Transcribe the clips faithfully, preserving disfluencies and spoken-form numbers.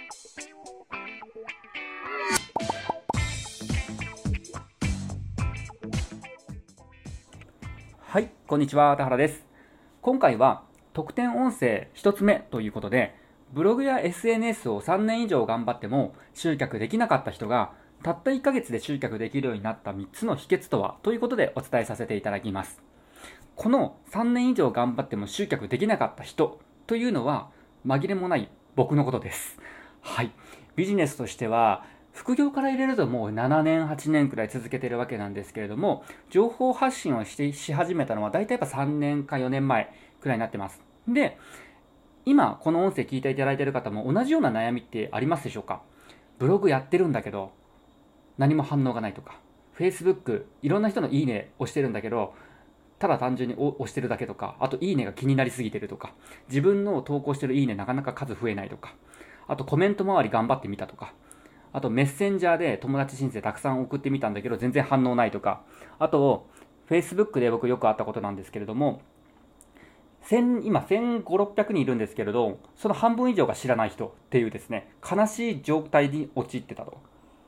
はい、こんにちは、田原です。今回は特典音声ひとつめということで、ブログや エスエヌエス をさんねん以上頑張っても集客できなかった人がたったいっかげつで集客できるようになったみっつの秘訣とはということでお伝えさせていただきます。このさんねん以上頑張っても集客できなかった人というのは紛れもない僕のことです。はい、ビジネスとしては副業から入れるともうななねんはちねんくらい続けてるわけなんですけれども、情報発信をしてし始めたのは大体やっぱさんねんかよねんまえくらいになってます。で、今この音声聞いていただいている方も同じような悩みってありますでしょうか？ブログやってるんだけど何も反応がないとか、 Facebook いろんな人のいいね押してるんだけどただ単純に押してるだけとか、あといいねが気になりすぎてるとか、自分の投稿してるいいねなかなか数増えないとか、あとコメント周り頑張ってみたとか、あとメッセンジャーで友達申請たくさん送ってみたんだけど全然反応ないとか、あと Facebook で僕よくあったことなんですけれども、今せんごひゃくろっぴゃくにんいるんですけれど、その半分以上が知らない人っていうですね、悲しい状態に陥ってたと。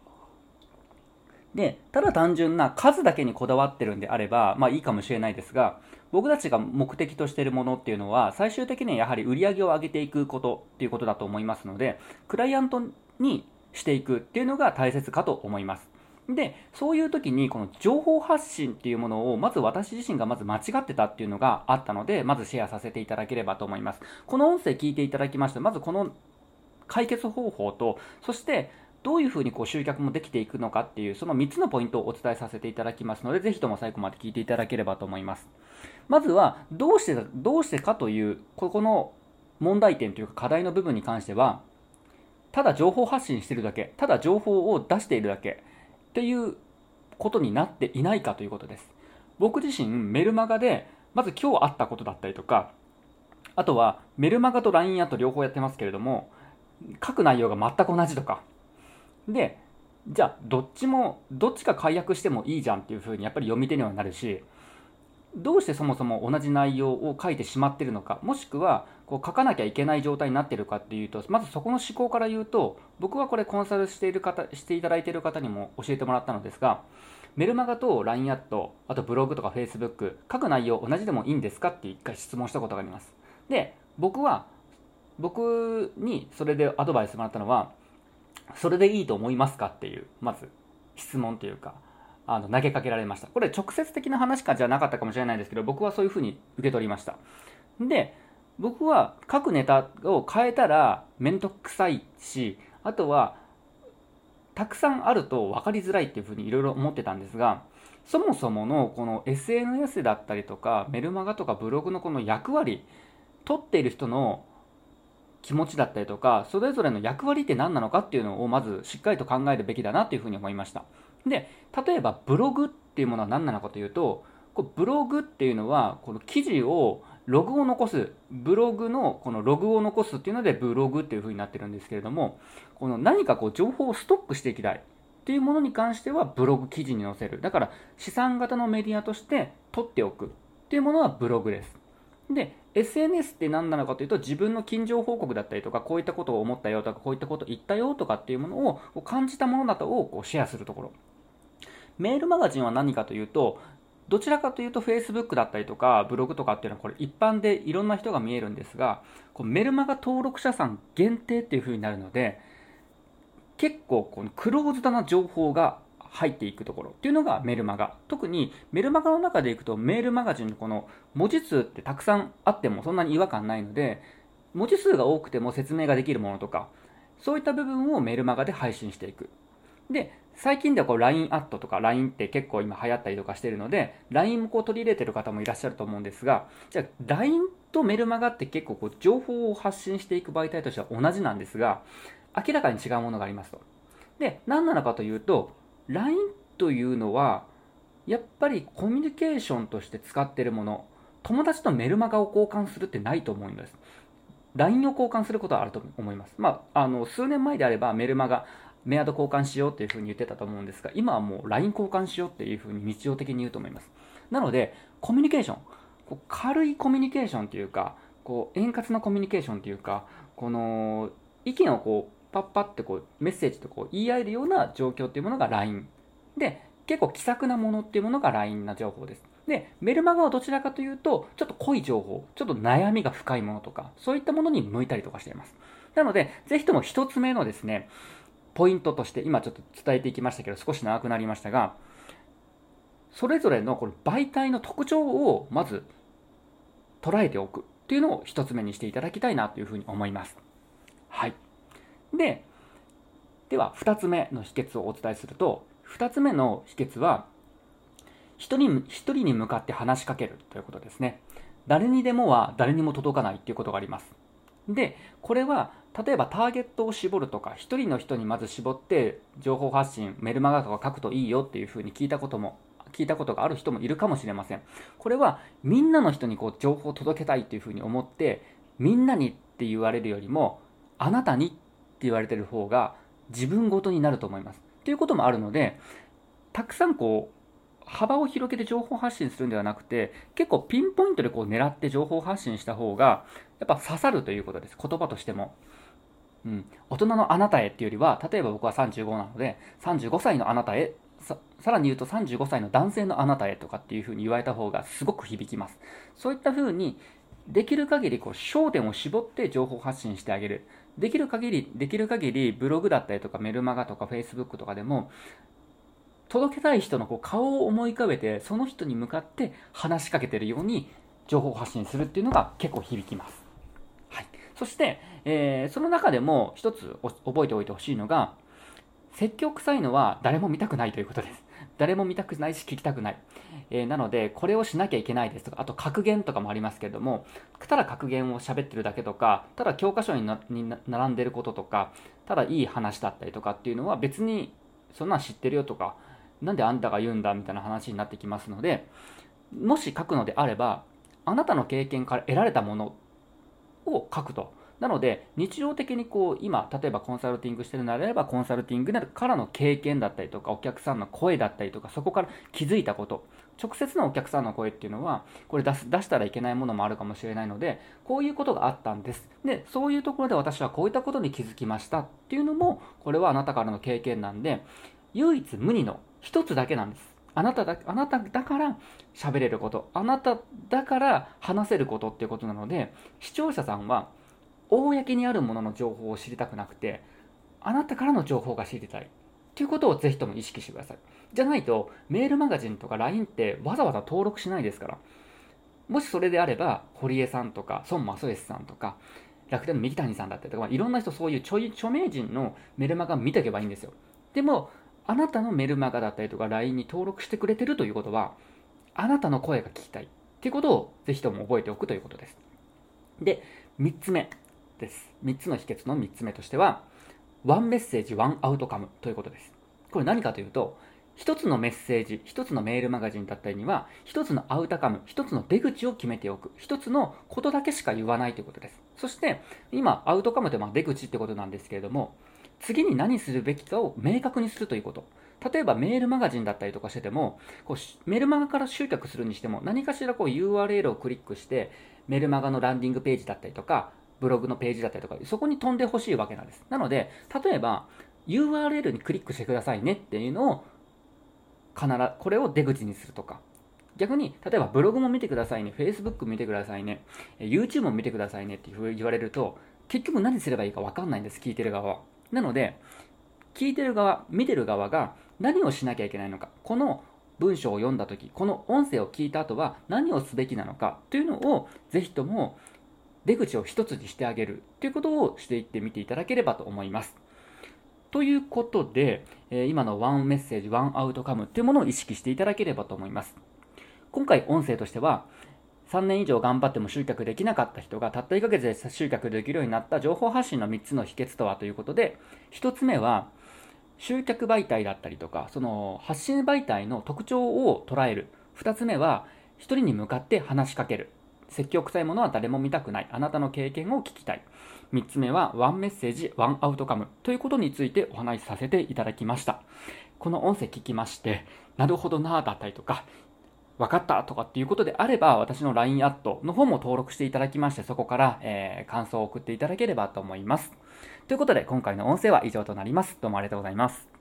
で、ただ単純な数だけにこだわってるんであれば、まあいいかもしれないですが、僕たちが目的としているものっていうのは、最終的にはやはり売り上げを上げていくことっていうことだと思いますので、クライアントにしていくっていうのが大切かと思います。で、そういう時にこの情報発信っていうものをまず私自身がまず間違ってたっていうのがあったので、まずシェアさせていただければと思います。この音声聞いていただきまして、まずこの解決方法と、そしてどういうふうにこう集客もできていくのかっていう、そのみっつのポイントをお伝えさせていただきますので、ぜひとも最後まで聞いていただければと思います。まずは、どうして、どうしてかという、ここの問題点というか課題の部分に関しては、ただ情報発信しているだけ、ただ情報を出しているだけっていうことになっていないかということです。僕自身、メルマガで、まず今日あったことだったりとか、あとはメルマガと ライン アット両方やってますけれども、書く内容が全く同じとか、で、じゃあどっちもどっちか解約してもいいじゃんっていう風にやっぱり読み手にはなるし、どうしてそもそも同じ内容を書いてしまっているのか、もしくはこう書かなきゃいけない状態になっているかっていうと、まずそこの思考から言うと、僕はこれコンサルしている方していただいている方にも教えてもらったのですが、メルマガと ライン アット、あとブログとか Facebook、書く内容同じでもいいんですかって一回質問したことがあります。で、僕は僕にそれでアドバイスもらったのは、それでいいと思いますかっていう、まず質問というか、あの投げかけられました。これ直接的な話かじゃなかったかもしれないですけど、僕はそういうふうに受け取りました。で、僕は各ネタを変えたらめんどくさいし、あとはたくさんあると分かりづらいっていうふうにいろいろ思ってたんですが、そもそものこの エスエヌエス だったりとかメルマガとかブログのこの役割、取っている人の気持ちだったりとか、それぞれの役割って何なのかっていうのをまずしっかりと考えるべきだなというふうに思いました。で、例えばブログっていうものは何なのかというと、こうブログっていうのはこの記事をログを残す、ブログのこのログを残すっていうのでブログっていうふうになってるんですけれども、この何かこう情報をストックしていきたいっていうものに関してはブログ記事に載せる。だから資産型のメディアとして取っておくっていうものはブログです。で、エスエヌエス って何なのかというと、自分の近況報告だったりとか、こういったことを思ったよとか、こういったことを言ったよとかっていうものを感じたものだとをこうシェアするところ。メールマガジンは何かというと、どちらかというと Facebook だったりとかブログとかっていうのはこれ一般でいろんな人が見えるんですが、こうメルマガ登録者さん限定っていう風になるので、結構このクローズドな情報が入っていくところっていうのがメルマガ。特にメルマガの中でいくと、メールマガジンのこの文字数ってたくさんあってもそんなに違和感ないので、文字数が多くても説明ができるものとか、そういった部分をメルマガで配信していく。で、最近ではこう ライン アットとか ライン って結構今流行ったりとかしているので、ライン もこう取り入れている方もいらっしゃると思うんですが、じゃあ ライン とメルマガって結構こう情報を発信していく媒体としては同じなんですが、明らかに違うものがありますと。で、何なのかというと、ライン というのはやっぱりコミュニケーションとして使っているもの、友達とメルマガを交換するってないと思うんです。 ライン を交換することはあると思います。まあ、あの数年前であればメルマガメアド交換しようっていうふうに言ってたと思うんですが、今はもう ライン 交換しようっていうふうに日常的に言うと思います。なのでコミュニケーション、こう軽いコミュニケーションというか、こう円滑なコミュニケーションというか、この意見をこうパッパってこうメッセージとこう言い合えるような状況っていうものが ライン で、結構気さくなものっていうものが ライン な情報です。で、メルマガはどちらかというと、ちょっと濃い情報、ちょっと悩みが深いものとか、そういったものに向いたりとかしています。なので、ぜひとも一つ目のですね、ポイントとして、今ちょっと伝えていきましたけど、少し長くなりましたが、それぞれのこの媒体の特徴をまず捉えておくっていうのを一つ目にしていただきたいなというふうに思います。はい。で、では二つ目の秘訣をお伝えすると、二つ目の秘訣は、一人一人に向かって話しかけるということですね。誰にでもは誰にも届かないっていうことがあります。で、これは例えばターゲットを絞るとか、一人の人にまず絞って情報発信、メルマガとか書くといいよっていうふうに聞いたことも聞いたことがある人もいるかもしれません。これはみんなの人にこう情報を届けたいっていうふうに思って、みんなにって言われるよりも、あなたにって言われてる方が自分ごとになると思います。ということもあるので、たくさんこう幅を広げて情報発信するんではなくて、結構ピンポイントでこう狙って情報発信した方がやっぱ刺さるということです。言葉としても。うん、大人のあなたへっていうよりは、例えば僕はさんじゅうごなので、さんじゅうごさいのあなたへ、ささらに言うとさんじゅうごさいの男性のあなたへとかっていう風に言われた方がすごく響きます。そういった風にできる限りこう焦点を絞って情報発信してあげる。できる限り、できる限りブログだったりとかメルマガとかフェイスブックとかでも、届けたい人のこう顔を思い浮かべて、その人に向かって話しかけているように情報発信するっていうのが結構響きます。はい。そして、えーその中でも一つ覚えておいてほしいのが、説教臭いのは誰も見たくないということです。誰も見たくないし聞きたくない。えーなので、これをしなきゃいけないですとか、あと格言とかもありますけれども、ただ格言を喋ってるだけとか、ただ教科書になに並んでることとか、ただいい話だったりとかっていうのは別にそんなん知ってるよとか、なんであんたが言うんだみたいな話になってきますので、もし書くのであれば、あなたの経験から得られたものを書くと。なので、日常的にこう、今、例えばコンサルティングしてるのであれば、コンサルティングからの経験だったりとか、お客さんの声だったりとか、そこから気づいたこと、直接のお客さんの声っていうのは、これ出す出したらいけないものもあるかもしれないので、こういうことがあったんです。で、そういうところで私はこういったことに気づきましたっていうのも、これはあなたからの経験なんで、唯一無二の一つだけなんです。あなただ、あなただから喋れること、あなただから話せることっていうことなので、視聴者さんは公にあるものの情報を知りたくなくて、あなたからの情報が知りたいということをぜひとも意識してください。じゃないと、メールマガジンとか ライン ってわざわざ登録しないですから。もしそれであれば、堀江さんとか、孫正義さんとか、楽天の三木谷さんだったりとか、いろんな人、そういう著著名人のメルマガ見ておけばいいんですよ。でも、あなたのメルマガだったりとか ライン に登録してくれてるということは、あなたの声が聞きたいっていうことをぜひとも覚えておくということです。で、みっつめです。みっつの秘訣のみっつめとしては、ワンメッセージ、ワンアウトカムということです。これ何かというと、一つのメッセージ、一つのメールマガジンだったりには、一つのアウトカム、一つの出口を決めておく。一つのことだけしか言わないということです。そして、今、アウトカムってまあ出口ってことなんですけれども、次に何するべきかを明確にするということ。例えばメールマガジンだったりとかしてても、こうメールマガから集客するにしても、何かしらこう ユーアールエル をクリックして、メールマガのランディングページだったりとか、ブログのページだったりとか、そこに飛んでほしいわけなんです。なので、例えば ユーアールエル にクリックしてくださいねっていうのを必ず、これを出口にするとか、逆に、例えばブログも見てくださいね、Facebook 見てくださいね、YouTube も見てくださいねって言われると、結局何すればいいか分かんないんです、聞いてる側は。なので、聞いてる側、見てる側が何をしなきゃいけないのか、この文章を読んだとき、この音声を聞いた後は何をすべきなのかというのを、ぜひとも出口を一つにしてあげるということをしていってみていただければと思います。ということで、今のワンメッセージ、ワンアウトカムというものを意識していただければと思います。今回音声としては、さんねん以上頑張っても集客できなかった人がたったいっかげつで集客できるようになった情報発信のみっつの秘訣とはということで、ひとつめは集客媒体だったりとか、その発信媒体の特徴を捉える。ふたつめはひとりに向かって話しかける。説教臭いものは誰も見たくない。あなたの経験を聞きたい。みっつめはワンメッセージ、ワンアウトカムということについてお話しさせていただきました。この音声聞きまして、なるほどなぁだったりとか、分かったとかっていうことであれば、私の ライン アットの方も登録していただきまして、そこから、えー、感想を送っていただければと思います。 ということで今回の音声は以上となります。どうもありがとうございます。